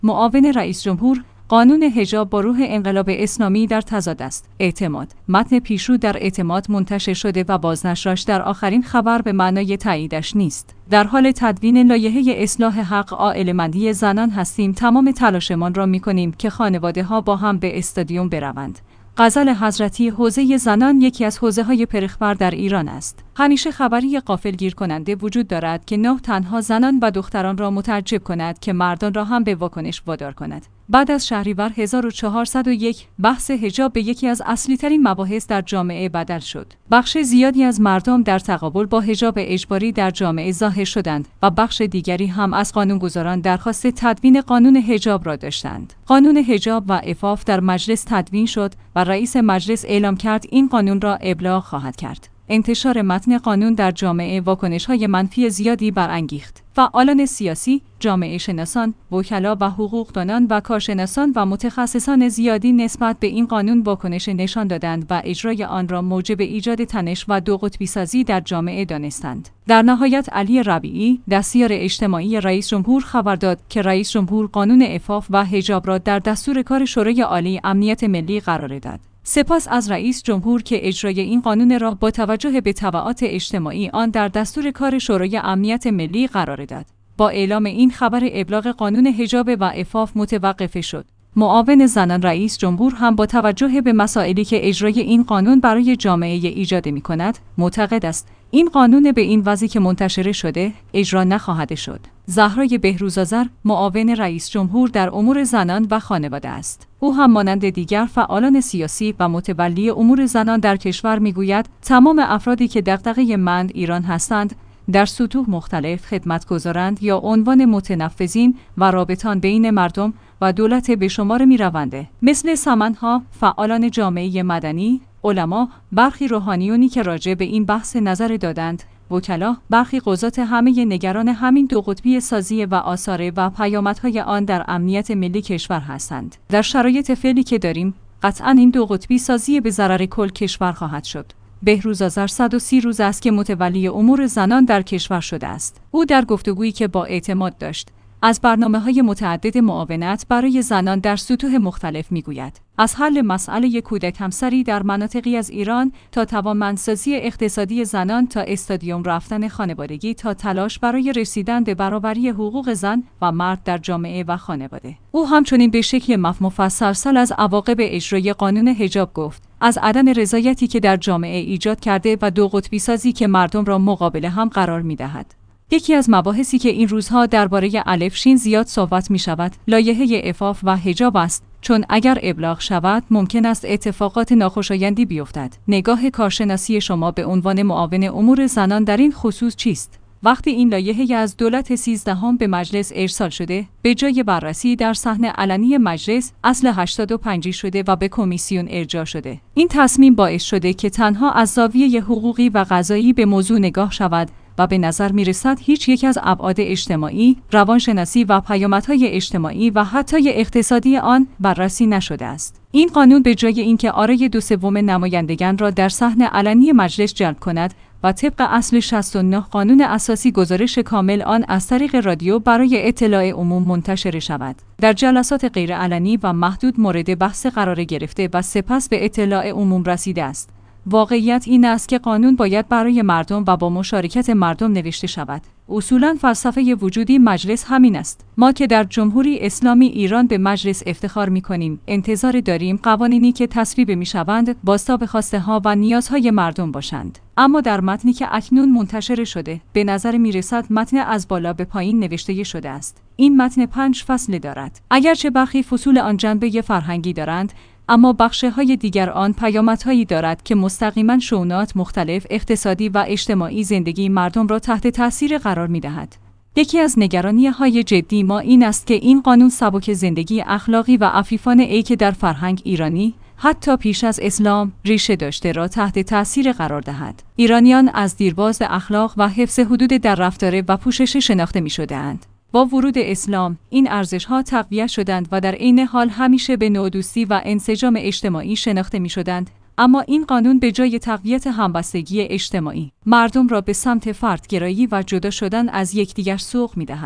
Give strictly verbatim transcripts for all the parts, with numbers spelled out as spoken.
معاون رئیس جمهور: قانون حجاب با روح انقلاب اسلامی در تضاد است. اعتماد: متن پیشرو در اعتماد منتشر شده و بازنشرش در آخرین خبر به معنای تاییدش نیست. در حال تدوین لایحه اصلاح حق عائله‌مندی زنان هستیم. تمام تلاشمان را می‌کنیم که خانواده‌ها با هم به استادیوم بروند. غزل حضرتی: حوزه زنان یکی از حوزه‌های پرخبر در ایران است. همیشه خبری غافلگیر کننده وجود دارد که نه تنها زنان و دختران را متعجب کند که مردان را هم به واکنش وادار کند. بعد از شهریور هزار و چهارصد و یک بحث حجاب به یکی از اصلی‌ترین مباحث در جامعه بدل شد. بخش زیادی از مردم در تقابل با حجاب اجباری در جامعه ظاهر شدند و بخش دیگری هم از قانونگذاران درخواست تدوین قانون حجاب را داشتند. قانون حجاب و عفاف در مجلس تدوین شد و رئیس مجلس اعلام کرد این قانون را ابلاغ خواهد کرد. انتشار متن قانون در جامعه واکنش‌های منفی زیادی برانگیخت. فعالان سیاسی، جامعه شناسان، وکلا و حقوقدانان و کارشناسان و متخصصان زیادی نسبت به این قانون واکنش نشان دادند و اجرای آن را موجب ایجاد تنش و دو قطبی سازی در جامعه دانستند. در نهایت علی ربیعی، دستیار اجتماعی رئیس جمهور خبر داد که رئیس جمهور قانون عفاف و حجاب را در دستور کار شورای عالی امنیت ملی قرار داد. سپاس از رئیس جمهور که اجرای این قانون را با توجه به تبعات اجتماعی آن در دستور کار شورای امنیت ملی قرار داد. با اعلام این خبر ابلاغ قانون حجاب و عفاف متوقف شد. معاون زنان رئیس جمهور هم با توجه به مسائلی که اجرای این قانون برای جامعه ایجاد می‌کند، معتقد است این قانون به این وضعی که منتشر شده اجرا نخواهد شد. زهرای بهروزآذر، معاون رئیس جمهور در امور زنان و خانواده است. او هم مانند دیگر فعالان سیاسی و متولی امور زنان در کشور میگوید تمام افرادی که دغدغه مند ایران هستند در سطوح مختلف خدمت گذارند یا عنوان متنفذین و رابطان بین مردم و دولت به شمار می رونده. مثل سمنها، فعالان جامعه مدنی، علما، برخی روحانیونی که راجع به این بحث نظر دادند، وکلا، برخی قضات همه نگران همین دو قطبی سازی و آثار و پیامدهای آن در امنیت ملی کشور هستند. در شرایط فعلی که داریم، قطعاً این دو قطبی سازی به ضرر کل کشور خواهد شد. بهروزآذر صد و سی روز است که متولی امور زنان در کشور شده است. او در گفتگویی که با اعتماد داشت، از برنامه‌های متعدد معاونت برای زنان در سطوح مختلف می‌گوید. از حل مسئله کودک همسری در مناطقی از ایران تا توانمندسازی اقتصادی زنان تا استادیوم رفتن خانوادگی تا تلاش برای رسیدن به برابری حقوق زن و مرد در جامعه و خانواده. او همچنین به شکل مفصل از عواقب اجرای قانون حجاب گفت، از عدم رضایتی که در جامعه ایجاد کرده و دو قطبی سازی که مردم را مقابل هم قرار می‌دهد. یکی از مباحثی که این روزها درباره الف شین زیاد صحبت می شود، لایحه عفاف و حجاب است، چون اگر ابلاغ شود ممکن است اتفاقات ناخوشایندی بیفتد. نگاه کارشناسی شما به عنوان معاون امور زنان در این خصوص چیست؟ وقتی این لایحه از دولت سیزدهم به مجلس ارسال شده، به جای بررسی در صحن علنی مجلس، اصل هشتاد و پنج شده و به کمیسیون ارجاع شده. این تصمیم باعث شده که تنها از زاویه حقوقی و قضایی به موضوع نگاه شود و به نظر می رسد هیچ یک از ابعاد اجتماعی، روانشناسی و پیامدهای اجتماعی و حتی اقتصادی آن بررسی نشده است. این قانون به جای اینکه آرای دو سوم نمایندگان را در صحن علنی مجلس جلب کند و طبق اصل شصت و نه قانون اساسی گزارش کامل آن از طریق رادیو برای اطلاع عموم منتشر شود، در جلسات غیرعلنی و محدود مورد بحث قرار گرفته و سپس به اطلاع عموم رسیده است. واقعیت این است که قانون باید برای مردم و با مشارکت مردم نوشته شود. اصولاً فلسفه وجودی مجلس همین است. ما که در جمهوری اسلامی ایران به مجلس افتخار می‌کنیم، انتظار داریم قوانینی که تصویب می‌شوند بازتاب خواسته‌ها و نیازهای مردم باشند. اما در متنی که اکنون منتشر شده، به نظر می‌رسد متن از بالا به پایین نوشته شده است. این متن پنج فصل دارد. اگرچه برخی فصول آن جنبه فرهنگی دارند، اما بخش‌های دیگر آن پیامدهایی دارد که مستقیما شؤونات مختلف اقتصادی و اجتماعی زندگی مردم را تحت تاثیر قرار می‌دهد. یکی از نگرانی‌های جدی ما این است که این قانون سبک زندگی اخلاقی و عفیفانه ای که در فرهنگ ایرانی حتی پیش از اسلام ریشه داشته را تحت تاثیر قرار دهد. ایرانیان از دیرباز اخلاق و حفظ حدود در رفتار و پوشش شناخته می‌شدند. با ورود اسلام این ارزش‌ها تقویت شدند و در عین حال همیشه به نوع‌دوستی و انسجام اجتماعی شناخته می‌شدند، اما این قانون به جای تقویت همبستگی اجتماعی، مردم را به سمت فردگرایی و جدا شدن از یکدیگر سوق می‌دهد.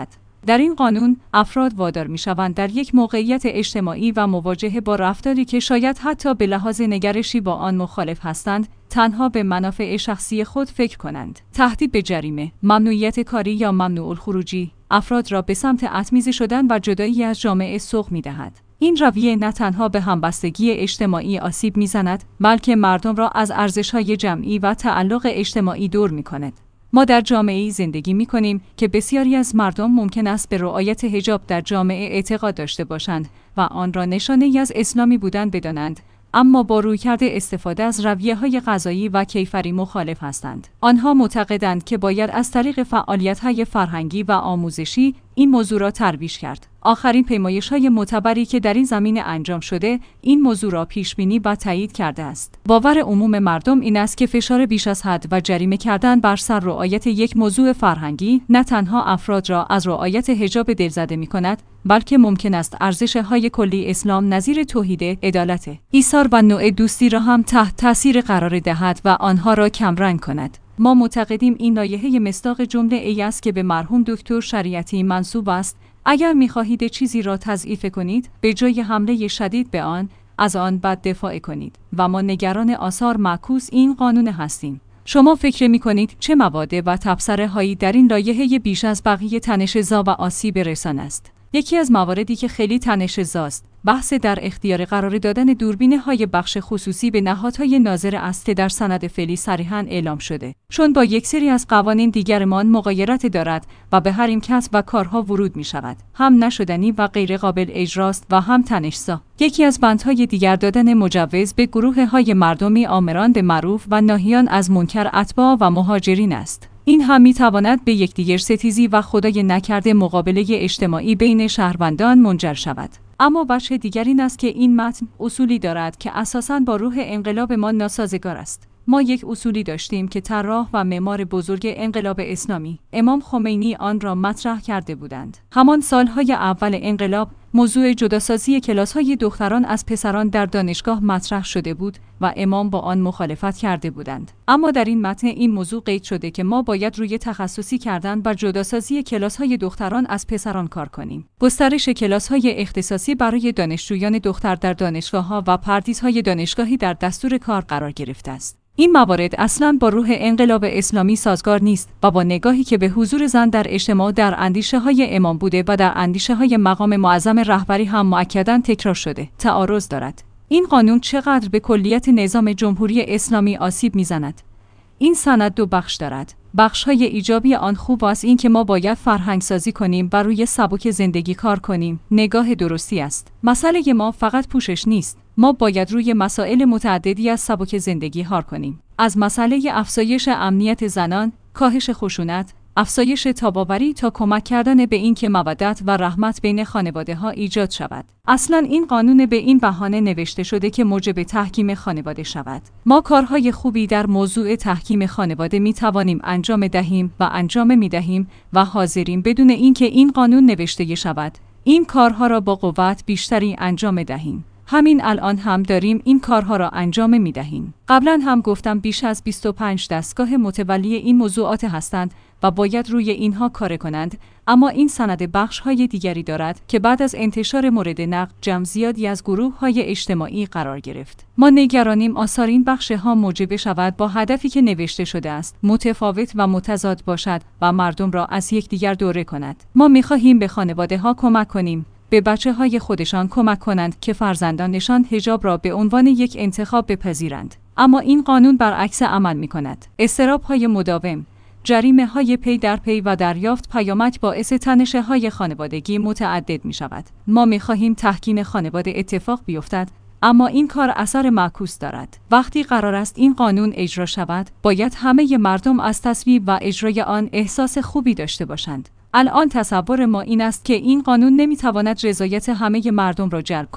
در این قانون افراد وادار می‌شوند در یک موقعیت اجتماعی و مواجهه با رفتاری که شاید حتی به لحاظ نگرشی با آن مخالف هستند، تنها به منافع شخصی خود فکر کنند. تهدید به جریمه، ممنوعیت کاری یا ممنوع الخروجی افراد را به سمت اتمیزی شدن و جدایی از جامعه سوق می‌دهد. این رویه نه تنها به همبستگی اجتماعی آسیب می‌زند، بلکه مردم را از ارزش‌های جمعی و تعلق اجتماعی دور می‌کند. ما در جامعه‌ای زندگی می‌کنیم که بسیاری از مردم ممکن است به رعایت حجاب در جامعه اعتقاد داشته باشند و آن را نشانه‌ای از اسلامی بودن بدانند، اما با رویکرد استفاده از رویه‌های غذایی و کیفری مخالف هستند. آنها معتقدند که باید از طریق فعالیت‌های فرهنگی و آموزشی این موضوع را ترویج کرد. آخرین پیمایش‌های معتبری که در این زمینه انجام شده، این موضوع را پیش‌بینی و تایید کرده است. باور عموم مردم این است که فشار بیش از حد و جریمه کردن بر سر رعایت یک موضوع فرهنگی نه تنها افراد را از رعایت حجاب دلزده می‌کند، بلکه ممکن است ارزش‌های کلی اسلام نظیر توحید، عدالت، ایثار و نوع دوستی را هم تحت تأثیر قرار دهد و آنها را کمرنگ کند. ما معتقدیم این لایحه مصداق جمله ای است که به مرحوم دکتر شریعتی منسوب است. اگر می‌خواهید چیزی را تضعیف کنید، به جای حمله شدید به آن، از آن بد دفاع کنید و ما نگران آثار معکوس این قانون هستیم. شما فکر می‌کنید چه مواد و تبصره‌هایی در این لایحه بیش از بقیه تنش‌زا و آسیب رسان است؟ یکی از مواردی که خیلی تنش‌زاست، بحث در اختیار قرار دادن دوربین‌های بخش خصوصی به نهادهای ناظر است که در سند فعلی صریحاً اعلام شده، چون با یک سری از قوانین دیگرمان مغایرت دارد و به حریم کسب و کارها ورود می‌شود. هم نشدنی و غیر قابل اجراست و هم تنش‌زا. یکی از بندهای دیگر دادن مجوز به گروه‌های مردمی آمران به معروف و ناهیان از منکر اتباع و مهاجرین است. این هم می‌تواند به یکدیگر ستیزی و خدای نکرده مقابله اجتماعی بین شهروندان منجر شود. اما وجه دیگر این است که این متن اصولی دارد که اساساً با روح انقلاب ما ناسازگار است. ما یک اصولی داشتیم که طراح و معمار بزرگ انقلاب اسلامی امام خمینی آن را مطرح کرده بودند. همان سالهای اول انقلاب موضوع جداسازی کلاس‌های دختران از پسران در دانشگاه مطرح شده بود و امام با آن مخالفت کرده بودند. اما در این متن این موضوع قید شده که ما باید روی تخصصی کردن بر جداسازی کلاس‌های دختران از پسران کار کنیم. گسترش کلاس‌های اختصاصی برای دانشجویان دختر در دانشگاه‌ها و پردیس‌های دانشگاهی در دستور کار قرار گرفته است. این موارد اصلاً با روح انقلاب اسلامی سازگار نیست و با نگاهی که به حضور زن در اجتماع در اندیشه‌های امام بوده و در اندیشه‌های مقام معظم رهبری هم مؤکداً تکرار شده، تعارض دارد. این قانون چقدر به کلیت نظام جمهوری اسلامی آسیب می‌زند؟ این سند دو بخش دارد. بخش‌های ایجابی آن خوب است این که ما باید فرهنگ سازی کنیم و روی سبک زندگی کار کنیم. نگاه درستی است. مسئله ما فقط پوشش نیست. ما باید روی مسائل متعددی از سبک زندگی کار کنیم. از مسئله افزایش امنیت زنان، کاهش خشونت، افزایش تاباوری تا کمک کردن به این که مودت و رحمت بین خانواده‌ها ایجاد شود. اصلاً این قانون به این بهانه نوشته شده که موجب تحکیم خانواده شود. ما کارهای خوبی در موضوع تحکیم خانواده می توانیم انجام دهیم و انجام می دهیم و حاضریم بدون اینکه این قانون نوشته شود، این کارها را با قوت بیشتری انجام دهیم. همین الان هم داریم این کارها را انجام می دهیم. قبلا هم گفتم بیش از بیست و پنج دستگاه متولی این موضوعات هستند و باید روی اینها کار کنند، اما این سند بخش‌های دیگری دارد که بعد از انتشار مورد نقد جمع زیادی از گروه‌های اجتماعی قرار گرفت. ما نگرانیم آثار این بخش‌ها موجب شود با هدفی که نوشته شده است متفاوت و متضاد باشد و مردم را از یکدیگر دوره کند. ما می‌خواهیم به خانواده‌ها کمک کنیم، به بچه‌های خودشان کمک کنند که فرزندانشان حجاب را به عنوان یک انتخاب بپذیرند. اما این قانون برعکس عمل می‌کند. اضطراب‌های مداوم، جریمه‌های پی در پی و دریافت پیامک باعث تنش‌های خانوادگی متعدد می‌شود. ما می‌خواهیم تحکیم خانواده اتفاق بیفتد، اما این کار اثر معکوس دارد. وقتی قرار است این قانون اجرا شود، باید همه مردم از تصویب و اجرای آن احساس خوبی داشته باشند. الان تصور ما این است که این قانون نمی‌تواند رضایت همه مردم را جلب کند.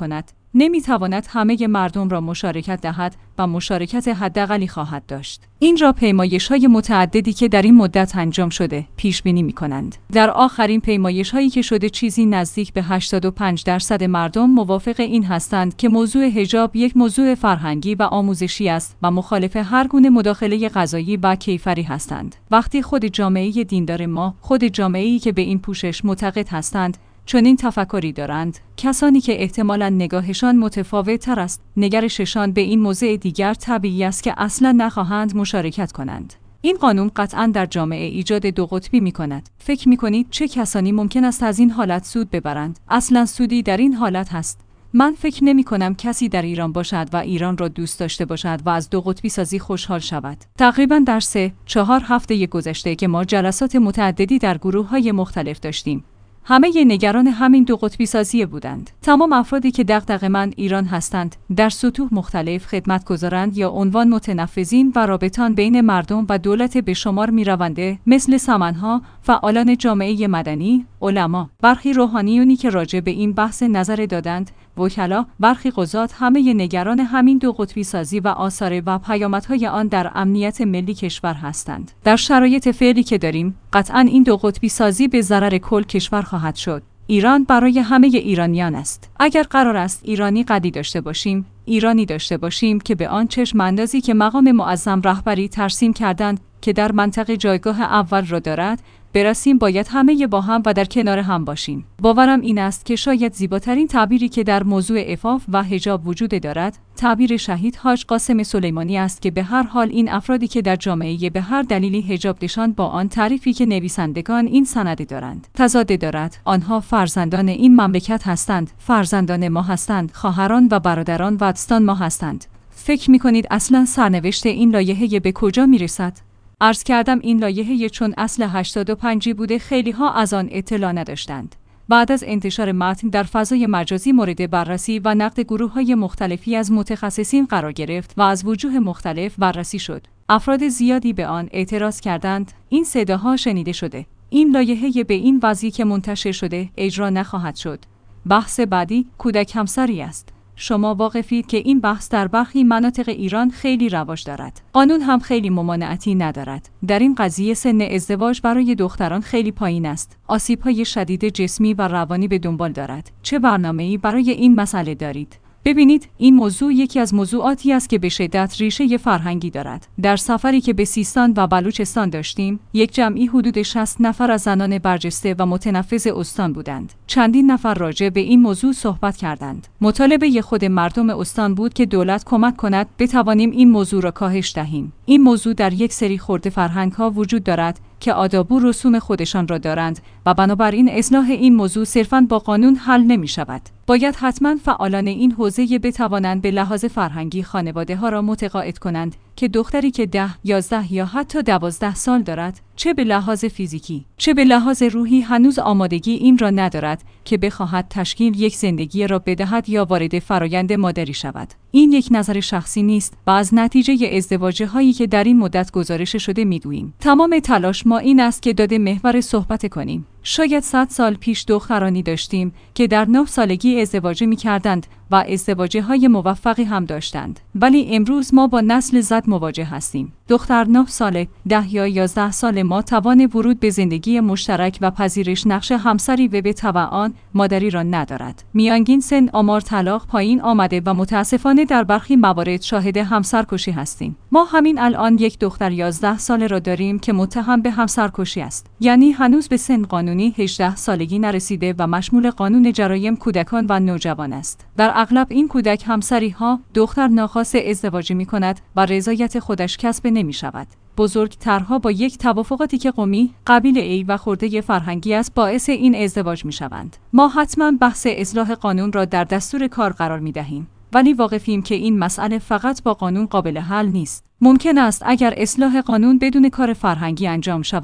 نمیتواند همه مردم را مشارکت دهد و مشارکت حداقلی خواهد داشت. این را پیمایش‌های متعددی که در این مدت انجام شده پیش بینی می‌کنند. در آخرین پیمایش‌هایی که شده چیزی نزدیک به هشتاد و پنج درصد مردم موافق این هستند که موضوع حجاب یک موضوع فرهنگی و آموزشی است و مخالف هر گونه مداخله قضایی و کیفری هستند. وقتی خود جامعه دیندار ما، خود جامعه‌ای که به این پوشش معتقد هستند، چنین تفکری دارند، کسانی که احتمالاً نگاهشان متفاوت تر است، نگرششان به این موضوع دیگر طبیعی است که اصلاً نخواهند مشارکت کنند. این قانون قطعاً در جامعه ایجاد دو قطبی می کند. فکر می کنید چه کسانی ممکن است از این حالت سود ببرند؟ اصلاً سودی در این حالت هست. من فکر نمی کنم کسی در ایران باشد و ایران را دوست داشته باشد و از دو قطبی سازی خوشحال شود. تقریباً در سه، چهار هفته گذشته که ما جلسات متعددی در گروه‌های مختلف داشتیم، همه نگران همین دو قطبی سازی بودند. تمام افرادی که دغدغه‌مند ایران هستند، در سطوح مختلف خدمت گزارند یا عنوان متنفذین و رابطان بین مردم و دولت به شمار می‌رونده، مثل سمنها، فعالان جامعه مدنی، علما، برخی روحانیونی که راجع به این بحث نظر دادند، وکلا، برخی قضات، همه نگران همین دو قطبی سازی و آثار و پیامدهای آن در امنیت ملی کشور هستند. در شرایط فعلی که داریم، قطعاً این دو قطبی سازی به ضرر کل کشور خواهد شد. ایران برای همه ایرانیان است. اگر قرار است ایرانی قدی داشته باشیم، ایرانی داشته باشیم که به آن چشم اندازی که مقام معظم رهبری ترسیم کردند که در منطقه جایگاه اول را دارد، برسیم، باید همه با هم و در کنار هم باشیم. باورم این است که شاید زیباترین تعبیری که در موضوع عفاف و حجاب وجود دارد، تعبیر شهید حاج قاسم سلیمانی است که به هر حال این افرادی که در جامعه به هر دلیلی حجاب نشان با آن تعریفی که نویسندگان این سند دارند تضاد دارد، آنها فرزندان این مملکت هستند، فرزندان ما هستند، خواهران و برادران و دوستان ما هستند. فکر می‌کنید اصلاً سرنوشت این لایحه به کجا می‌رسد؟ عرض کردم این لایحه چون اصل هشتاد و پنج بوده خیلی ها از آن اطلاع نداشتند. بعد از انتشار متن در فضای مجازی مورد بررسی و نقد گروه‌های مختلفی از متخصصین قرار گرفت و از وجوه مختلف بررسی شد. افراد زیادی به آن اعتراض کردند. این صداها شنیده شده. این لایحه به این وضعی که منتشر شده اجرا نخواهد شد. بحث بعدی کودک همسری است. شما واقفید که این بحث در برخی مناطق ایران خیلی رواج دارد. قانون هم خیلی ممانعتی ندارد. در این قضیه سن ازدواج برای دختران خیلی پایین است. آسیب‌های شدید جسمی و روانی به دنبال دارد. چه برنامه‌ای برای این مسئله دارید؟ ببینید، این موضوع یکی از موضوعاتی است که به شدت ریشه فرهنگی دارد. در سفری که به سیستان و بلوچستان داشتیم، یک جمعی حدود شصت نفر از زنان برجسته و متنفذ استان بودند. چندین نفر راجع به این موضوع صحبت کردند. مطالبه خود مردم استان بود که دولت کمک کند بتوانیم این موضوع را کاهش دهیم. این موضوع در یک سری خرده فرهنگ‌ها وجود دارد که آداب و رسوم خودشان را دارند و بنابراین اصلاح این موضوع صرفاً با قانون حل نمی شود. باید حتماً فعالان این حوزه بتوانند به لحاظ فرهنگی خانواده ها را متقاعد کنند که دختری که ده، یازده یا حتی دوازده سال دارد، چه به لحاظ فیزیکی، چه به لحاظ روحی هنوز آمادگی این را ندارد که بخواهد تشکیل یک زندگی را بدهد یا وارد فرایند مادری شود. این یک نظر شخصی نیست و از نتیجه ازدواج هایی که در این مدت گزارش شده میگوییم. تمام تلاش ما این است که داده محور صحبت کنیم. شاید صد سال پیش دخترانی داشتیم که در نه سالگی ازدواج می‌کردند و ازدواج‌های موفقی هم داشتند. ولی امروز ما با نسل زد مواجه هستیم. دختر نه ساله، ده یا یازده سال ما توان ورود به زندگی مشترک و پذیرش نقش همسری و به تبع آن مادری را ندارد. میانگین سن آمار طلاق پایین آمده و متاسفانه در برخی موارد شاهد همسرکشی هستیم. ما همین الان یک دختر یازده ساله را داریم که متهم به همسرکشی است. یعنی هنوز به سن قانونی هجده سالگی نرسیده و مشمول قانون جرایم کودکان و نوجوان است. در اغلب این کودک همسری ها دختر ناخواسته ازدواج می کند و رضایت خودش کسب نمی شود. بزرگترها با یک توافقاتی که قومی، قبیله‌ای و خرده فرهنگی است باعث این ازدواج می شوند. ما حتما بحث اصلاح قانون را در دستور کار قرار می دهیم. ولی واقفیم که این مسئله فقط با قانون قابل حل نیست. ممکن است اگر اصلاح قانون بدون کار فرهنگی انجام شود،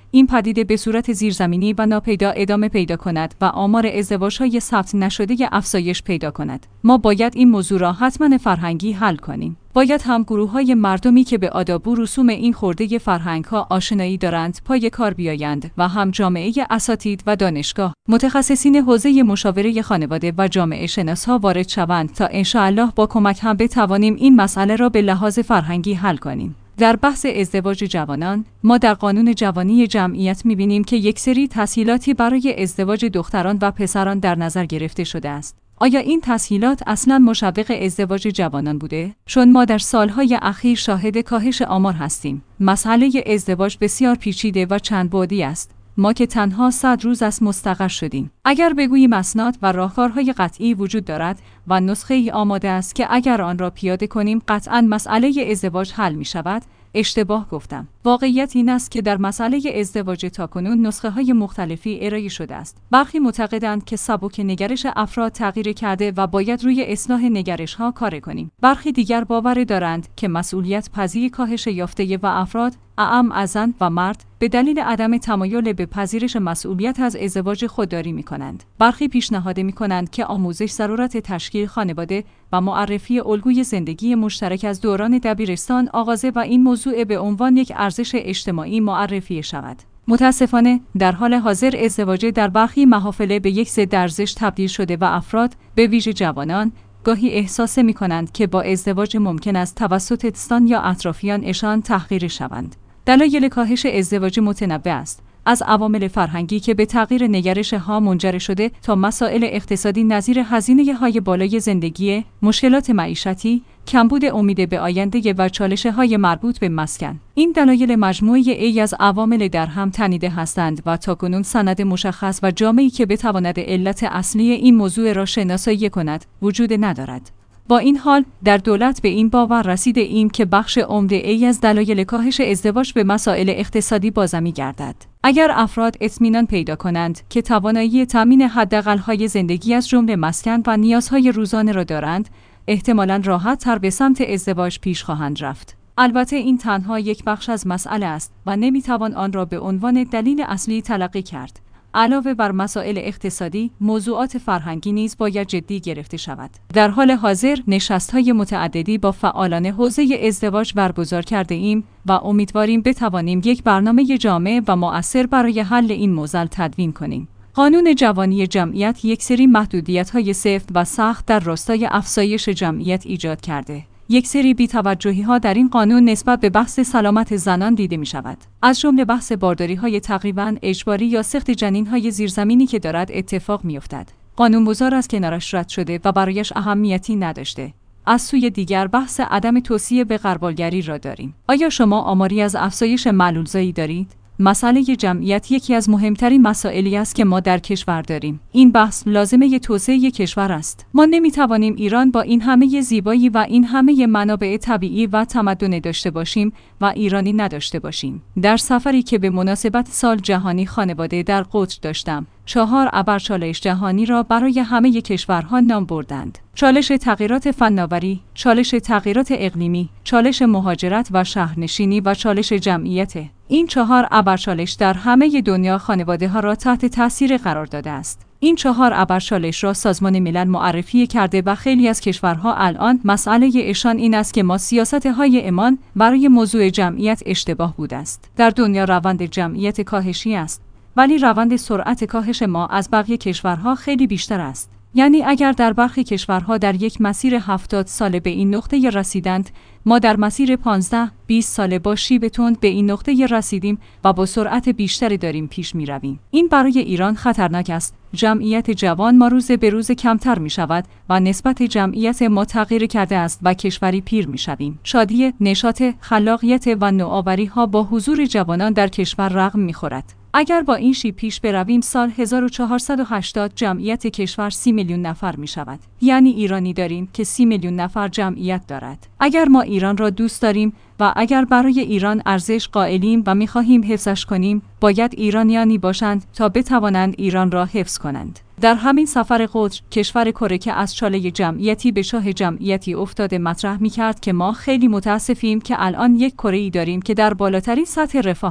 این پدیده به صورت زیرزمینی و ناپیدا ادامه پیدا کند و آمار ازدواج‌های ثبت نشده افزایش پیدا کند. ما باید این موضوع را حتما فرهنگی حل کنیم. باید هم گروه‌های مردمی که به آداب و رسوم این خرده فرهنگ‌ها آشنایی دارند پای کار بیایند و هم جامعه اساتید و دانشگاه، متخصصین حوزه مشاوره خانواده و جامعه شناس‌ها وارد شوند تا انشاءالله با کمک هم بتوانیم این مسئله را به لحاظ فرهنگی حل کنیم. در بحث ازدواج جوانان، ما در قانون جوانی جمعیت می‌بینیم که یک سری تسهیلاتی برای ازدواج دختران و پسران در نظر گرفته شده است. آیا این تسهیلات اصلاً مشوق ازدواج جوانان بوده؟ چون ما در سالهای اخیر شاهد کاهش آمار هستیم. مسئله ازدواج بسیار پیچیده و چند بعدی است. ما که تنها صد روز از مستقر شدیم. اگر بگوییم اسناد و راهکارهای قطعی وجود دارد و نسخه ای آماده است که اگر آن را پیاده کنیم قطعاً مسئله ازدواج حل می شود، اشتباه گفتم. واقعیت این است که در مسئله ازدواج تاکنون نسخه های مختلفی ارائه شده است. برخی معتقدند که سبک نگرش افراد تغییر کرده و باید روی اصلاح نگرش ها کار کنیم. برخی دیگر باور دارند که مسئولیت پذیری کاهش یافته و افراد اعم از زن و مرد به دلیل عدم تمایل به پذیرش مسئولیت از ازدواج خودداری می کنند. برخی پیشنهاد می کنند که آموزش ضرورت تشکیل خانواده و معرفی الگوی زندگی مشترک از دوران دبیرستان آغازه و این موضوع به عنوان یک ارزش اجتماعی معرفی شود. متاسفانه در حال حاضر ازدواج در برخی محافل به یک ضد ارزش تبدیل شده و افراد به ویژه جوانان گاهی احساس می کنند که با ازدواج ممکن است توسط دوستان یا اطرافیانشان تحقیر شوند. دلایل کاهش ازدواج متنوع است، از عوامل فرهنگی که به تغییر نگرش ها منجر شده تا مسائل اقتصادی نظیر هزینه های بالای زندگی، مشکلات معیشتی، کمبود امید به آینده و چالش های مربوط به مسکن. این دلایل مجموعه ای از عوامل در هم تنیده هستند و تاکنون سند مشخص و جامعی که بتواند علت اصلی این موضوع را شناسایی کند وجود ندارد. با این حال در دولت به این باور رسیده ایم که بخش عمده ای از دلایل کاهش ازدواج به مسائل اقتصادی بازمی گردد. اگر افراد اطمینان پیدا کنند که توانایی تامین حداقل‌های زندگی از جمله مسکن و نیازهای روزانه را دارند، احتمالاً راحت‌تر به سمت ازدواج پیش خواهند رفت. البته این تنها یک بخش از مسئله است و نمی‌توان آن را به عنوان دلیل اصلی تلقی کرد. علاوه بر مسائل اقتصادی، موضوعات فرهنگی نیز باید جدی گرفته شود. در حال حاضر نشست‌های متعددی با فعالان حوزه ازدواج برگزار کرده ایم و امیدواریم بتوانیم یک برنامه جامع و مؤثر برای حل این معضل تدوین کنیم. قانون جوانی جمعیت یک سری محدودیت‌های سفت و سخت در راستای افزایش جمعیت ایجاد کرده. یک سری بی‌توجهی‌ها در این قانون نسبت به بحث سلامت زنان دیده می‌شود. از جمله بحث بارداری‌های تقریباً اجباری یا سخت جنین‌های زیرزمینی که دارد اتفاق می‌افتد. قانون‌گذار از کنارش رد شده و برایش اهمیتی نداشته. از سوی دیگر بحث عدم توصیه به غربالگری را داریم. آیا شما آماری از افزایش معلول‌زایی دارید؟ مسئله جمعیت یکی از مهمترین مسائلی است که ما در کشور داریم. این بحث لازمه توسعه کشور است. ما نمیتوانیم ایران با این همه زیبایی و این همه منابع طبیعی و تمدن داشته باشیم و ایرانی نداشته باشیم. در سفری که به مناسبت سال جهانی خانواده در قطر داشتم، چهار ابر چالش جهانی را برای همه کشورها نام بردند. چالش تغییرات فناوری، چالش تغییرات اقلیمی، چالش مهاجرت و شهرنشینی و چالش جمعیت. این چهار ابرچالش در همه دنیا خانواده‌ها را تحت تاثیر قرار داده است. این چهار ابرچالش را سازمان ملل معرفی کرده و خیلی از کشورها الان مسئله ایشان این است که ما سیاست‌های امان برای موضوع جمعیت اشتباه بوده است. در دنیا روند جمعیت کاهشی است، ولی روند سرعت کاهش ما از بقیه کشورها خیلی بیشتر است. یعنی اگر در برخی کشورها در یک مسیر هفتاد ساله به این نقطه رسیدند، ما در مسیر پانزده بیست ساله با شیب تند به این نقطه رسیدیم و با سرعت بیشتری داریم پیش می رویم. این برای ایران خطرناک است. جمعیت جوان ما روز به روز کمتر می شود و نسبت جمعیت ما تغییر کرده است و کشوری پیر می شویم. شادی، نشاط، خلاقیت و نوآوری ها با حضور جوانان در کشور رقم می خورد. اگر با این شیب پیش برویم سال هزار و چهارصد و هشتاد جمعیت کشور سی میلیون نفر می شود. یعنی ایرانی داریم که سی میلیون نفر جمعیت دارد. اگر ما ایران را دوست داریم و اگر برای ایران ارزش قائلیم و می خواهیم حفظش کنیم، باید ایرانیانی باشند تا بتوانند ایران را حفظ کنند. در همین سفر قطر، کشور کره که از چاله جمعیتی به چاه جمعیتی افتاده مطرح می کرد که ما خیلی متاسفیم که الان یک کره‌ای داریم که در بالاترین سطح رفاه است.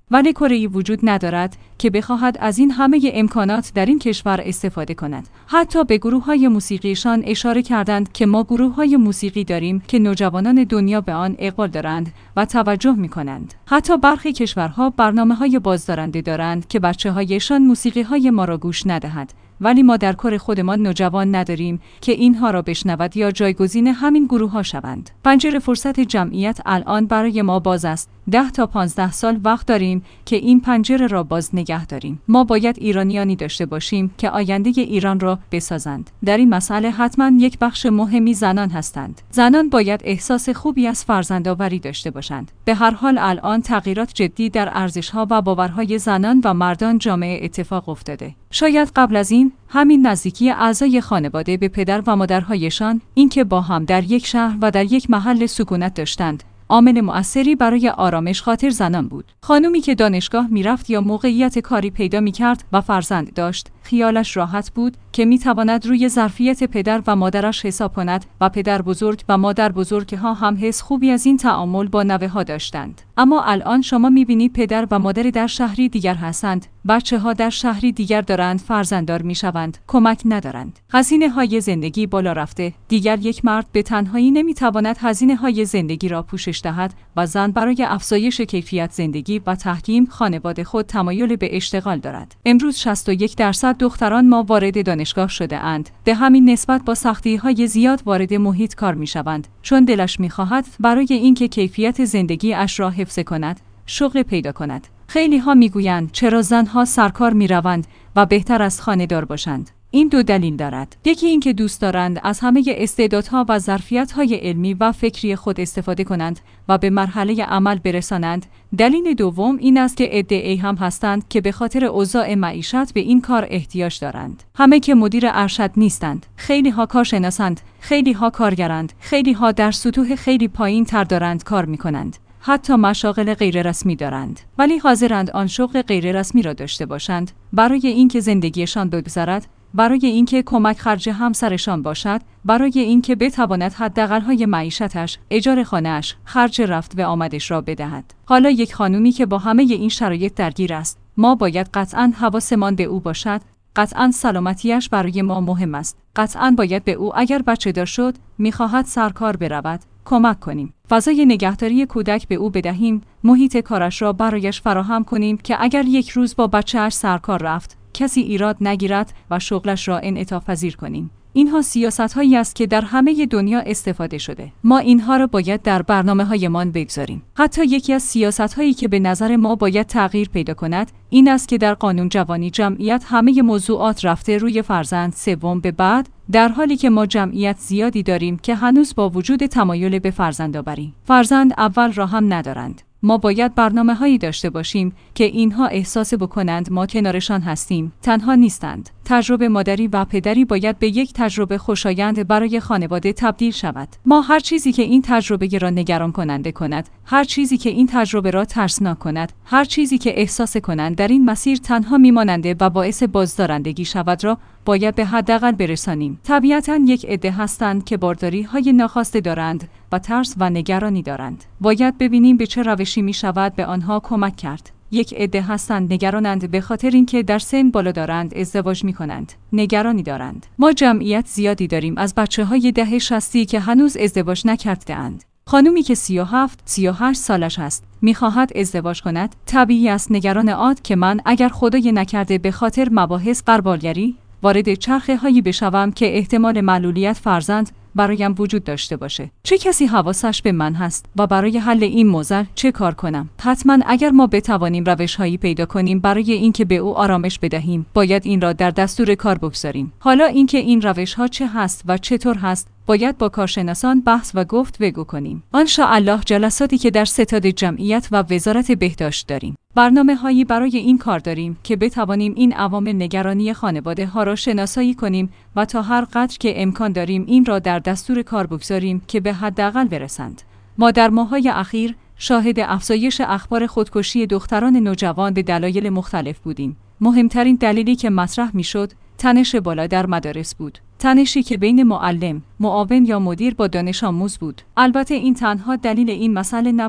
ولی کره‌ای وجود ندارد که بخواهد از این همه امکانات در این کشور استفاده کند. حتی به گروه‌های موسیقیشان اشاره کردند که ما گروه‌های موسیقی داریم که نوجوانان دنیا به آن اقبال دارند و توجه می‌کنند. حتی برخی کشورها برنامه‌های بازدارنده دارند که بچه‌هایشان موسیقی‌های ما را گوش ندهند. ولی ما در کار خودمان نوجوان نداریم که اینها را بشنود یا جایگزین همین گروه ها شوند. پنجره فرصت جمعیت الان برای ما باز است. ده تا پانزده سال وقت داریم که این پنجره را باز نگه داریم. ما باید ایرانیانی داشته باشیم که آینده ایران را بسازند. در این مسئله حتما یک بخش مهمی زنان هستند. زنان باید احساس خوبی از فرزندآوری داشته باشند. به هر حال الان تغییرات جدی در ارزش‌ها و باورهای زنان و مردان جامعه اتفاق افتاده. شاید قبل از این همین نزدیکی اعضای خانواده به پدر و مادرهایشان، اینکه با هم در یک شهر و در یک محل سکونت داشتند، عامل مؤثری برای آرامش خاطر زنان بود. خانومی که دانشگاه میرفت یا موقعیت کاری پیدا میکرد و فرزند داشت، خیالش راحت بود که میتواند روی ظرفیت پدر و مادرش حساب کند و پدر بزرگ و مادر بزرگ ها هم حس خوبی از این تعامل با نوه ها داشتند. اما الان شما میبینید پدر و مادر در شهری دیگر هستند، بچه ها در شهری دیگر دارند فرزنددار میشوند، کمک ندارند. هزینه های زندگی بالا رفته. دیگر یک مرد به تنهایی نمیتواند هزینه های زندگی را پوشش دهد و زن برای افزایش کیفیت زندگی و تحکیم خانواده خود تمایل به اشتغال دارد. امروز شصت و یک درصد دختران ما وارد دانشگاه شده اند. به همین نسبت با سختی های زیاد وارد محیط کار می شوند، چون دلش می خواهد برای اینکه کیفیت زندگی اش را حفظ کند، شغل پیدا کند. خیلی ها می گویند چرا زنها سرکار می روند و بهتر از خانه دار باشند. این دو دلیل دارد. یکی این که دوست دارند از همه استعدادها و ظرفیت‌های علمی و فکری خود استفاده کنند و به مرحله عمل برسانند. دلیل دوم این است که عده‌ای هم هستند که به خاطر اوضاع معیشت به این کار احتیاج دارند. همه که مدیر ارشد نیستند. خیلی ها کارشناسند، خیلی ها کارگرند، خیلی ها در سطوح خیلی پایین تر دارند کار می‌کنند. حتی مشاغل غیررسمی دارند، ولی حاضرند آن شغل غیررسمی را داشته باشند برای اینکه زندگیشان بگذرد، برای اینکه کمک خرج همسرشان باشد، برای اینکه بتواند حداقل‌های معیشتش، اجاره خانه‌اش، خرج رفت و آمدش را بدهد. حالا یک خانومی که با همه این شرایط درگیر است، ما باید قطعاً حواسمان به او باشد. قطعاً سلامتیش برای ما مهم است. قطعاً باید به او اگر بچه دار شد، می‌خواهد سرکار برود، کمک کنیم. فضای نگهداری کودک به او بدهیم، محیط کارش را برایش فراهم کنیم که اگر یک روز با بچه‌اش سرکار رفت، کسی ایراد نگیرد و شغلش را انعطاف پذیر کنیم. اینها سیاست‌هایی است که در همه دنیا استفاده شده. ما اینها را باید در برنامه‌هایمان بگذاریم. حتی یکی از سیاست‌هایی که به نظر ما باید تغییر پیدا کند، این است که در قانون جوانی جمعیت همه موضوعات رفته روی فرزند سوم به بعد، در حالی که ما جمعیت زیادی داریم که هنوز با وجود تمایل به فرزندآوری، فرزند اول را هم ندارند. ما باید برنامه‌هایی داشته باشیم که اینها احساس بکنند ما کنارشان هستیم، تنها نیستند. تجربه مادری و پدری باید به یک تجربه خوشایند برای خانواده تبدیل شود. ما هر چیزی که این تجربه را نگران کننده کند، هر چیزی که این تجربه را ترسناک کند، هر چیزی که احساس کنند در این مسیر تنها میماننده و باعث بازدارندگی شود را باید به حداقل برسانیم. طبیعتاً یک عده هستند که بارداری‌های ناخواسته دارند و ترس و نگرانی دارند. باید ببینیم به چه روشی می شود به آنها کمک کرد. یک عده هستند نگرانند به خاطر اینکه در سن بالا دارند ازدواج می کنند. نگرانی دارند. ما جمعیت زیادی داریم از بچه‌های دهه شصتی که هنوز ازدواج نکرده اند. خانومی که سی و هفت، سی و هشت سالش است، می‌خواهد ازدواج کند، طبیعی است نگران آد که من اگر خدای نکرده به خاطر مباحث غربالگری وارد چرخه هایی بشوم که احتمال معلولیت فرزند برایم وجود داشته باشه. چه کسی حواسش به من هست و برای حل این موضوع چه کار کنم؟ حتما اگر ما بتوانیم روش‌هایی پیدا کنیم برای اینکه به او آرامش بدهیم، باید این را در دستور کار بگذاریم. حالا اینکه این روش‌ها چه هست و چطور هست، باید با کارشناسان بحث و گفت و گو کنیم. انشاءالله جلساتی که در ستاد جمعیت و وزارت بهداشت داریم، برنامه‌هایی برای این کار داریم که بتوانیم این عوامل نگرانی خانواده ها را شناسایی کنیم و تا هر قدر که امکان داریم این را در دستور کار بگذاریم که به حداقل برسند. ما در ماه‌های اخیر شاهد افزایش اخبار خودکشی دختران نوجوان به دلایل مختلف بودیم. مهمترین دلیلی که مطرح می‌شد تنش بالا در مدارس بود. تنشی که بین معلم، معاون یا مدیر با دانش آموز بود. البته این تنها دلیل این مسئله نبود.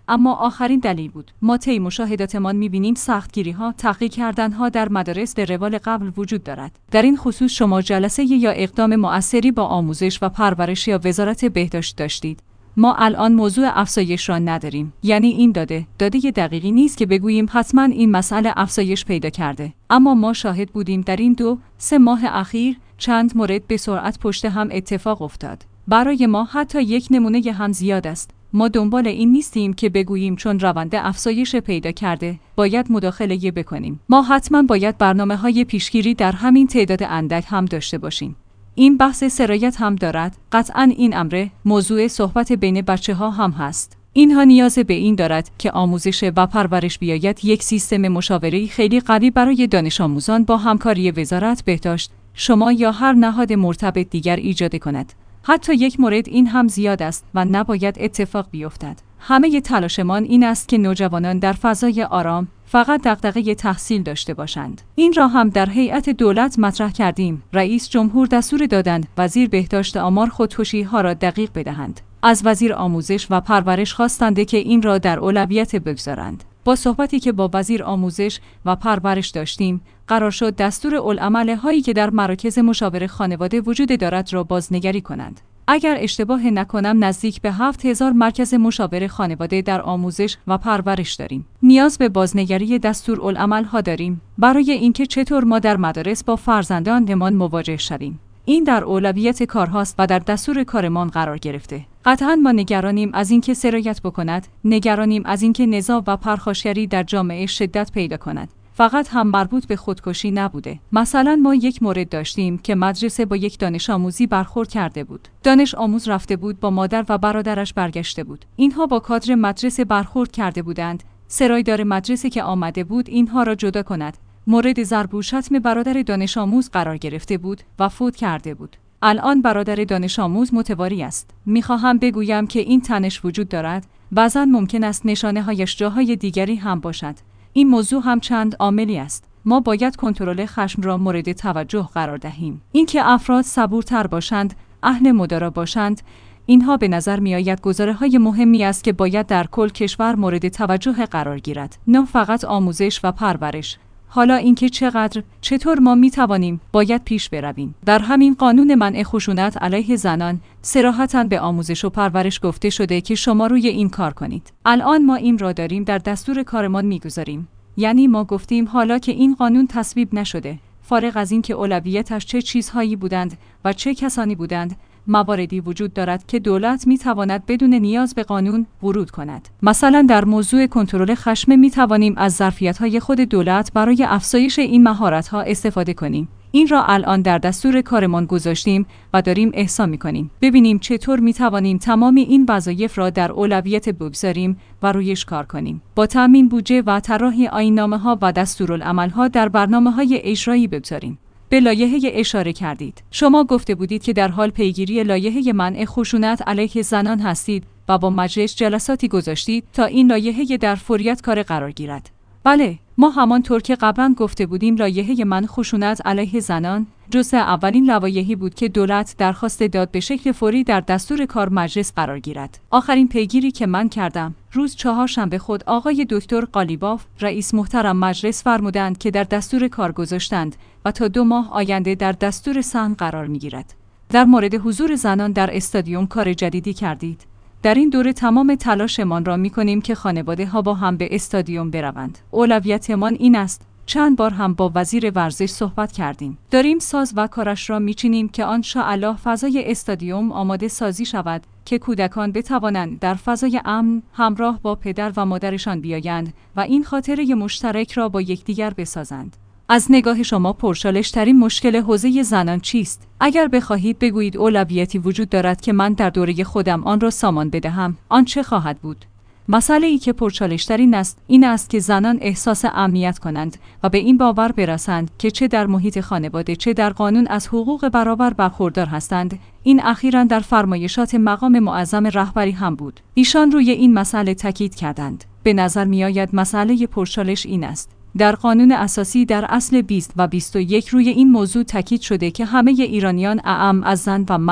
اما آخرین دلیل بود. ما طی مشاهداتمان می‌بینیم سختگیری‌ها، تحقیق کردن‌ها در مدارس به روال قبل وجود دارد. در این خصوص شما جلسه یا اقدام مؤثری با آموزش و پرورش یا وزارت بهداشت داشتید. ما الان موضوع افزایش را نداریم. یعنی این داده، داده دقیقی نیست که بگوییم حتما این مسئله افزایش پیدا کرده. اما ما شاهد بودیم در این دو، سه ماه اخیر چند مورد به سرعت پشت هم اتفاق افتاد. برای ما حتی یک نمونه هم زیاد است. ما دنبال این نیستیم که بگوییم چون روند افزایش پیدا کرده باید مداخله بکنیم. ما حتما باید برنامه‌های پیشگیری در همین تعداد اندک هم داشته باشیم. این بحث سرایت هم دارد. قطعاً این امر موضوع صحبت بین بچه‌ها هم هست. اینها نیاز به این دارد که آموزش و پرورش بیاید یک سیستم مشاوره‌ای خیلی قوی برای دانش آموزان با همکاری وزارت بهداشت، شما یا هر نهاد مرتبط دیگر ایجاد کند. حتی یک مورد این هم زیاد است و نباید اتفاق بیفتد. همه تلاشمان این است که نوجوانان در فضای آرام فقط دغدغه تحصیل داشته باشند. این را هم در هیئت دولت مطرح کردیم. رئیس جمهور دستور دادند وزیر بهداشت آمار خودکشی ها را دقیق بدهند. از وزیر آموزش و پرورش خواستند که این را در اولویت بگذارند. با صحبتی که با وزیر آموزش و پرورش داشتیم، قرار شد دستورالعمل هایی که در مراکز مشاوره خانواده وجود دارد را بازنگری کنند. اگر اشتباه نکنم نزدیک به هفت هزار مرکز مشاوره خانواده در آموزش و پرورش داریم. نیاز به بازنگری دستورالعمل ها داریم برای اینکه چطور ما در مدارس با فرزندانمان مواجه شویم. این در اولویت کارهاست و در دستور کارمان قرار گرفته. قطعاً ما نگرانیم از اینکه سرایت بکند، نگرانیم از اینکه نزاع و پرخاشگری در جامعه شدت پیدا کند. فقط هم مربوط به خودکشی نبوده. مثلا ما یک مورد داشتیم که مدرسه با یک دانش آموزی برخورد کرده بود. دانش آموز رفته بود با مادر و برادرش برگشته بود. اینها با کادر مدرسه برخورد کرده بودند. سرایدار مدرسه که آمده بود اینها را جدا کند. مورد ضرب و شتم برادر دانش آموز قرار گرفته بود و فوت کرده بود. الان برادر دانش آموز متواری است. میخواهم بگویم که این تنش وجود دارد. بعضاً ممکن است نشانه هایش جاهای دیگری هم باشد. این موضوع هم چند عاملی است. ما باید کنترل خشم را مورد توجه قرار دهیم. اینکه افراد صبورتر باشند، اهل مدارا باشند، اینها به نظر می آید گزاره‌های مهمی است که باید در کل کشور مورد توجه قرار گیرد. نه فقط آموزش و پرورش. حالا اینکه چقدر، چطور ما می توانیم باید پیش برویم. در همین قانون منع خشونت علیه زنان صراحتاً به آموزش و پرورش گفته شده که شما روی این کار کنید. الان ما این را داریم در دستور کارمان میگذاریم. یعنی ما گفتیم حالا که این قانون تصویب نشده، فارغ از این که اولویتش چه چیزهایی بودند و چه کسانی بودند، مواردی وجود دارد که دولت می تواند بدون نیاز به قانون ورود کند. مثلا در موضوع کنترل خشم می توانیم از ظرفیت‌های خود دولت برای افزایش این مهارت‌ها استفاده کنیم. این را الان در دستور کارمان گذاشتیم و داریم احسا می‌کنیم. ببینیم چطور می‌توانیم تمام این وظایف را در اولویت بگذاریم و رویش کار کنیم. با تامین بودجه و طراحی آیین‌نامه‌ها و دستورالعمل‌ها در برنامه‌های اجرایی بگذاریم. به لایحه اشاره کردید. شما گفته بودید که در حال پیگیری لایحه منع خشونت علیه زنان هستید و با مجلس جلساتی گذاشتید تا این لایحه در فوریت کار قرار گیرد. بله، ما همانطور که قبلا گفته بودیم لایحه منع خشونت علیه زنان جزء اولین لوایحی بود که دولت درخواست داد به شکل فوری در دستور کار مجلس قرار گیرد. آخرین پیگیری که من کردم روز چهارشنبه خود آقای دکتر قالیباف رئیس محترم مجلس فرمودند که در دستور کار گذاشتند و تا دو ماه آینده در دستور سن قرار میگیرد. در مورد حضور زنان در استادیوم کار جدیدی کردید. در این دوره تمام تلاشمان را می‌کنیم که خانواده ها با هم به استادیوم بروند. اولویتمان این است. چند بار هم با وزیر ورزش صحبت کردیم. داریم ساز و کارش را می‌چینیم که آن شاءالله فضای استادیوم آماده سازی شود که کودکان بتوانند در فضای امن همراه با پدر و مادرشان بیایند و این خاطره مشترک را با یکدیگر بسازند. از نگاه شما پرچالش‌ترین مشکل حوزه زنان چیست؟ اگر بخواهید بگویید اولویتی وجود دارد که من در دوره خودم آن را سامان بدهم، آن چه خواهد بود؟ مسئله ای که پرچالش‌ترین است، این است که زنان احساس امنیت کنند و به این باور برسند که چه در محیط خانواده چه در قانون از حقوق برابر برخوردار هستند. این اخیراً در فرمایشات مقام معظم رهبری هم بود. ایشان روی این مسئله تاکید کردند. به نظر می‌آید مسئله پرچالش این است. در قانون اساسی در اصل بیست و بیست و یک روی این موضوع تاکید شده که همه ایرانیان اعم از زن و مرد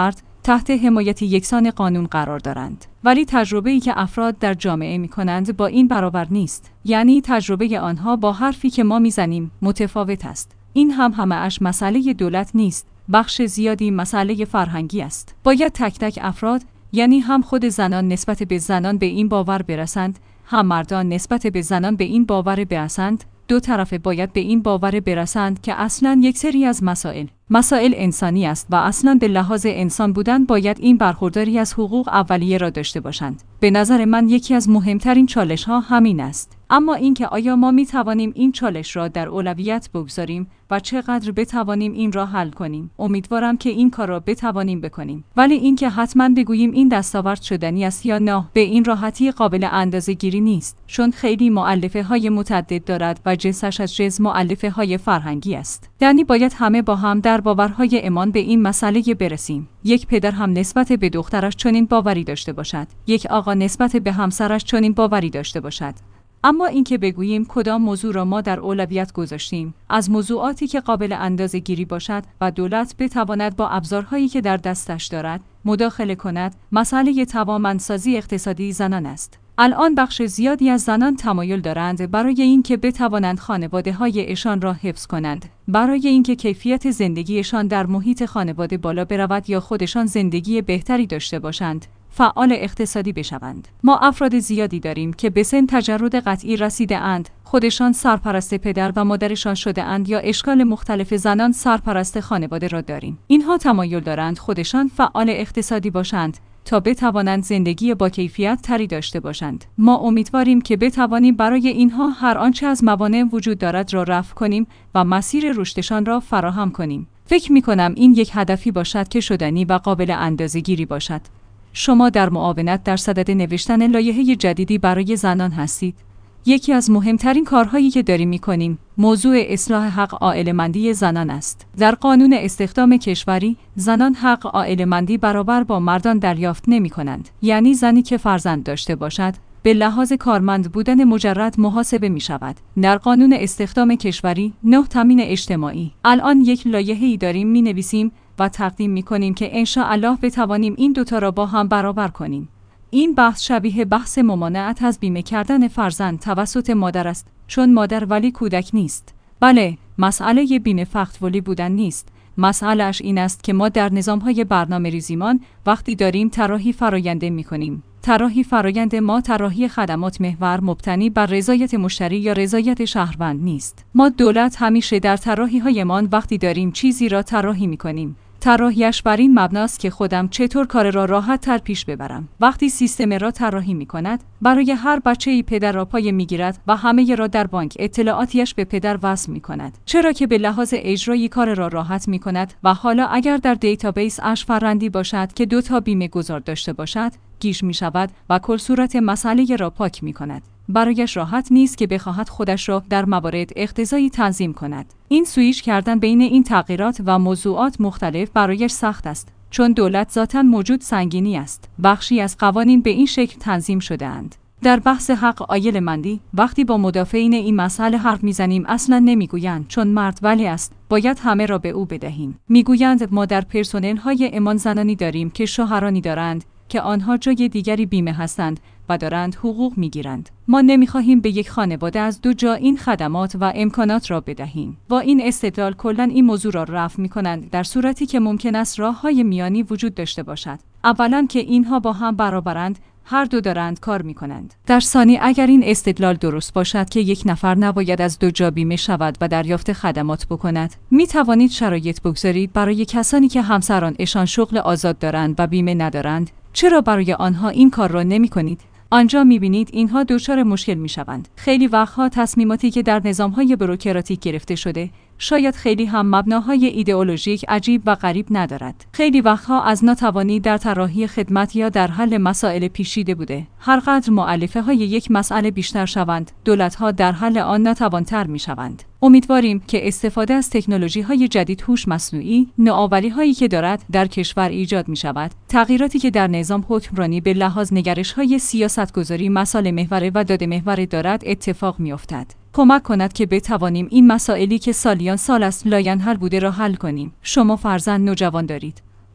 تحت حمایت یکسان قانون قرار دارند. ولی تجربه‌ای که افراد در جامعه می‌کنند با این برابر نیست. یعنی تجربه آنها با حرفی که ما می‌زنیم متفاوت است. این هم همه‌اش مسئله دولت نیست. بخش زیادی مسئله فرهنگی است. باید تک تک افراد، یعنی هم خود زنان نسبت به زنان به این باور برسند، هم مردان نسبت به زنان به این باور برسند. دو طرف باید به این باور برسند که اصلاً یک سری از مسائل مسائل انسانی است و اصلاً به لحاظ انسان بودن باید این برخورداری از حقوق اولیه را داشته باشند. به نظر من یکی از مهمترین چالش‌ها همین است. اما اینکه آیا ما می توانیم این چالش را در اولویت بگذاریم و چقدر بتوانیم این را حل کنیم، امیدوارم که این کار را بتوانیم بکنیم. ولی اینکه حتما بگوییم این دستاورد شدنی است یا نه، به این راحتی قابل اندازه‌گیری نیست، چون خیلی مؤلفه‌های متعدد دارد و جنسش از جنس مؤلفه‌های فرهنگی است. یعنی باید همه با هم در باورهای ایمان به این مسئله برسیم. یک پدر هم نسبت به دخترش چنین باوری داشته باشد، یک آقا نسبت به همسرش چنین باوری داشته باشد. اما اینکه بگوییم کدام موضوع را ما در اولویت گذاشتیم، از موضوعاتی که قابل اندازه‌گیری باشد و دولت بتواند با ابزارهایی که در دستش دارد مداخله کند، مسئله توانمندسازی اقتصادی زنان است. الان بخش زیادی از زنان تمایل دارند برای اینکه بتوانند خانواده‌های ایشان را حفظ کنند، برای اینکه کیفیت زندگیشان در محیط خانواده بالا برود یا خودشان زندگی بهتری داشته باشند، فعال اقتصادی بشوند. ما افراد زیادی داریم که به سن تجرد قطعی رسیده اند، خودشان سرپرست پدر و مادرشان شده اند یا اشکال مختلف زنان سرپرست خانواده را داریم. اینها تمایل دارند خودشان فعال اقتصادی باشند تا بتوانند زندگی با کیفیت تری داشته باشند. ما امیدواریم که بتوانیم برای اینها هر آنچه از موانع وجود دارد را رفع کنیم و مسیر رشدشان را فراهم کنیم. فکر می کنم این یک هدفی باشد که شدنی و قابل اندازه‌گیری باشد. شما در معاونت در صدد نوشتن لایحه جدیدی برای زنان هستید. یکی از مهمترین کارهایی که داریم می‌کنیم موضوع اصلاح حق عائله‌مندی زنان است. در قانون استخدام کشوری زنان حق عائله‌مندی برابر با مردان دریافت نمی‌کنند. یعنی زنی که فرزند داشته باشد به لحاظ کارمند بودن مجرد محاسبه می شود. در قانون استخدام کشوری نه تامین اجتماعی الان یک لایحه‌ای داریم می نویسیم و تقدیم می کنیم که انشاءالله بتوانیم این دوتا را با هم برابر کنیم. این بحث شبیه بحث ممانعت از بیمه کردن فرزند توسط مادر است، چون مادر ولی کودک نیست. بله، مسئله بیمه فقط ولی بودن نیست. مسئله‌اش این است که ما در نظام‌های برنامه‌ریزیمان وقتی داریم طراحی فراینده می‌کنیم، طراحی فرایند ما طراحی خدمات محور مبتنی بر رضایت مشتری یا رضایت شهروند نیست. ما دولت همیشه در طراحی‌هایمان وقتی داریم چیزی را طراحی می‌کنیم، طراحیش بر این مبناست که خودم چطور کار را راحت تر پیش ببرم. وقتی سیستم را طراحی می کند، برای هر بچه‌ای پدر را پای می گیرد و همه را در بانک اطلاعاتیش به پدر وصل می کند. چرا که به لحاظ اجرایی کار را راحت می کند و حالا اگر در دیتابیس اش فرندی باشد که دو تا بیمه گذار داشته باشد، گیج می شود و کل صورت مسئله را پاک می کند. برایش راحت نیست که بخواهد خودش را در موارد اقتضایی تنظیم کند. این سویچ کردن بین این تغییرات و موضوعات مختلف برایش سخت است، چون دولت ذاتاً موجود سنگینی است. بخشی از قوانین به این شکل تنظیم شده اند. در بحث حق عائله‌مندی وقتی با مدافعین این مسئله حرف میزنیم اصلا نمیگویند چون مرد ولی است باید همه را به او بدهیم. میگویند ما در پرسنل های امان زنانی داریم که شوهرانی دارند که آنها جای دیگری بیمه هستند و دارند حقوق میگیرند. ما نمیخواهیم به یک خانواده از دو جا این خدمات و امکانات را بدهیم. با این استدلال کلاً این موضوع را رفع میکنند در صورتی که ممکن است راههای میانی وجود داشته باشد. اولاً که اینها با هم برابرند، هر دو دارند کار میکنند. در ثانی اگر این استدلال درست باشد که یک نفر نباید از دو جا بیمه شود و دریافت خدمات بکند، می توانید شرایط بگذارید برای کسانی که همسران اشان شغل آزاد دارند و بیمه ندارند. چرا برای آنها این کار را نمی کنید؟ آنجا می‌بینید اینها دچار مشکل می‌شوند. خیلی وقتها تصمیماتی که در نظام‌های بوروکراتیک گرفته شده، شاید خیلی هم مبناهای ایدئولوژیک عجیب و غریب ندارد. خیلی وقتها از ناتوانی در طراحی خدمت یا در حل مسائل پیچیده بوده. هر قدر مؤلفه‌های یک مسئله بیشتر شوند، دولت‌ها در حل آن ناتوان‌تر می‌شوند. امیدواریم که استفاده از تکنولوژی‌های جدید هوش مصنوعی، نوآوری‌هایی که دارد در کشور ایجاد می‌شود، تغییراتی که در نظام حکمرانی به لحاظ نگرش‌های سیاست‌گذاری مسائل محور و داده محور دارد اتفاق می‌افتد. کمک کند که بتوانیم این مسائلی که سالیان سال است لاینحل بوده را حل کنیم. شما فرزند نوجوان دارید.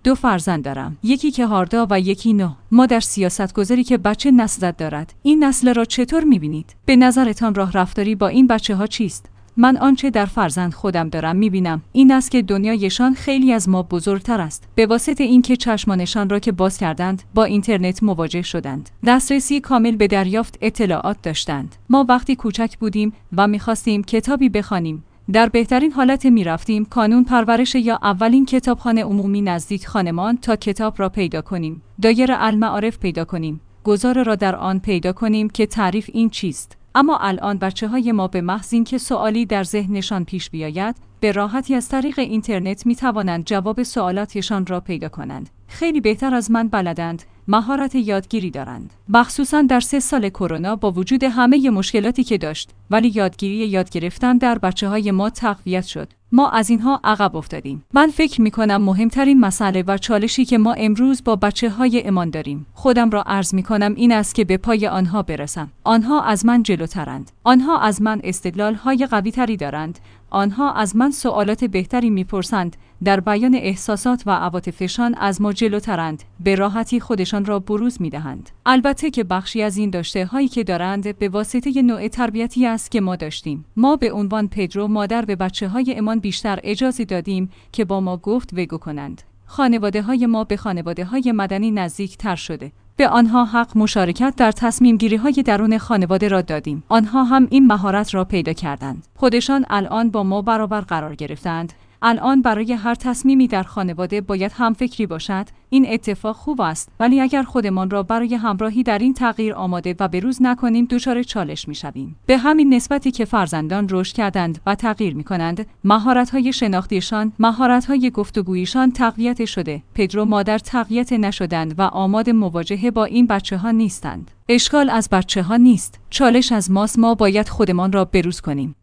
دو فرزند دارم، یکی که هاردا و یکی نو. ما در سیاستگذاری که بچه نسلت دارد، این نسل را چطور می‌بینید؟ به نظرتان راه رفتاری با این بچه‌ها چیست؟ من آنچه در فرزند خودم دارم می‌بینم این است که دنیایشان خیلی از ما بزرگتر است. به واسطه اینکه چشمانشان را که باز کردند با اینترنت مواجه شدند. دسترسی کامل به دریافت اطلاعات داشتند. ما وقتی کوچک بودیم و می‌خواستیم کتابی بخوانیم، در بهترین حالت می رفتیم کانون پرورش یا اولین کتابخانه عمومی نزدیک خانمان تا کتاب را پیدا کنیم، دایره المعارف پیدا کنیم، گزار را در آن پیدا کنیم که تعریف این چیست. اما الان بچه های ما به محض اینکه سوالی در ذهنشان پیش بیاید، به راحتی از طریق اینترنت می توانند جواب سوالاتشان را پیدا کنند. خیلی بهتر از من بلدند، مهارت یادگیری دارند. مخصوصاً در سه سال کرونا با وجود همه مشکلاتی که داشت، ولی یادگیری یاد گرفتن در بچه‌های ما تقویت شد. ما از اینها عقب افتادیم. من فکر می‌کنم مهمترین مسئله و چالشی که ما امروز با بچه‌های امان داریم، خودم را عرض می‌کنم این است که به پای آنها برسم. آنها از من جلوترند. آنها از من استدلال‌های قوی‌تری دارند. آنها از من سوالات بهتری می‌پرسند. در بیان احساسات و عواطفشان از ما جلوترند. به راحتی خودشان را بروز می‌دهند. البته که بخشی از این داشته‌هایی که دارند به واسطه نوع تربیتی است که ما داشتیم. ما به عنوان پدرو مادر به بچه‌های امان بیشتر اجازه دادیم که با ما گفت و گو کنند. خانواده‌های ما به خانواده‌های مدنی نزدیک تر شده. به آنها حق مشارکت در تصمیم گیری های درون خانواده را دادیم. آنها هم این مهارت را پیدا کردند. خودشان الان با ما برابر قرار گرفتند. الان برای هر تصمیمی در خانواده باید هم فکری باشد. این اتفاق خوب است، ولی اگر خودمان را برای همراهی در این تغییر آماده و بروز نکنیم دچار چالش می‌شویم. به همین نسبتی که فرزندان رشد کردند و تغییر می‌کنند، مهارت‌های شناختیشان، مهارت‌های گفتگوییشان تقویت شده. پدرو مادر تقویت نشدند و آماده مواجهه با این بچه‌ها نیستند. اشکال از بچه‌ها نیست، چالش از ماست. ما باید خودمان را بروز کنیم.